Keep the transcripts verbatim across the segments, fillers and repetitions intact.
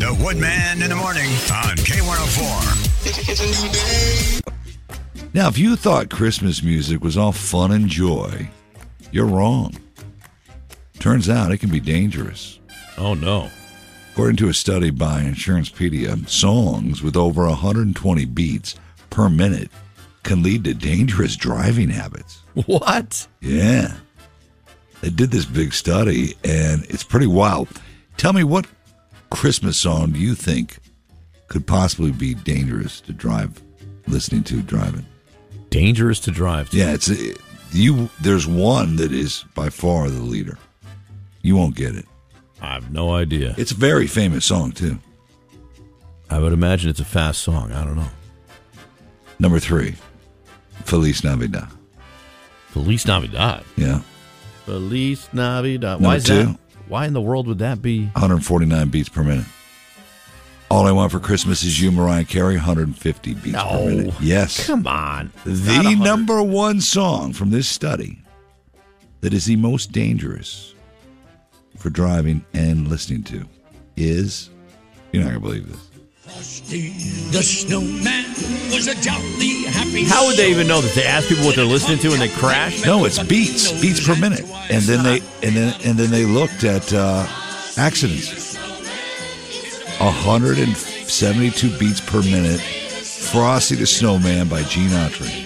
The Woodman in the morning on K one oh four. It's a new day. Now, if you thought Christmas music was all fun and joy, you're wrong. Turns out it can be dangerous. Oh, no. According to a study by Insurancepedia, songs with over one hundred twenty beats per minute can lead to dangerous driving habits. What? Yeah. They did this big study, and it's pretty wild. Tell me, what Christmas song do you think could possibly be dangerous to drive, listening to driving? Dangerous to drive to. Yeah, it's it, you. There's one that is by far the leader. You won't get it. I have no idea. It's a very famous song, too. I would imagine it's a fast song. I don't know. Number three, Feliz Navidad. Feliz Navidad. Yeah. Feliz Navidad. Number Why is two. that? Why in the world would that be? one hundred forty-nine beats per minute. All I Want for Christmas Is You, Mariah Carey, one hundred fifty beats No. per minute. Yes. Come on. The number one song from this study that is the most dangerous for driving and listening to is, you're not going to believe this. Frosty the Snowman was a jolly happy. How would they even know that? They ask people what they're listening to and they crash? No, it's beats, beats per minute, and then they and then and then they looked at uh, accidents. one hundred seventy-two beats per minute. Frosty the Snowman by Gene Autry.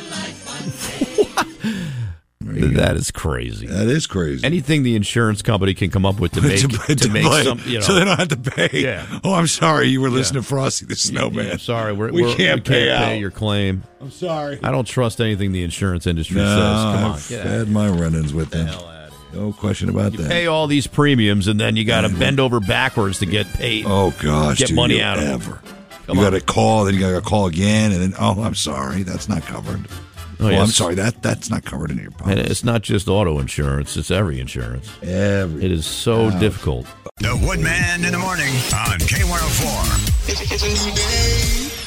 That is crazy. That is crazy. Anything the insurance company can come up with to make to, to make play, some, you know, so they don't have to pay. Yeah. Oh, I'm sorry, you were listening to Frosty the Snowman. Yeah, sorry, we're, we we're, can't, we can't pay, pay out. your claim. I'm sorry. I don't trust anything the insurance industry No, says. Come on, I've get out. had my run-ins with them. Hell out of here. No question about You that. pay all these premiums and then you got to bend over backwards to get paid. Oh gosh, get dude, money you out of ever. them. You Come got on. to call, then you got to call again, and then oh, I'm sorry, that's not covered. Oh, Oh, yes. I'm sorry, that that's not covered in your And policy. it's not just auto insurance; it's every insurance. Every It is so Ouch. difficult. The Woodman in the morning on K one oh four. It's a new day.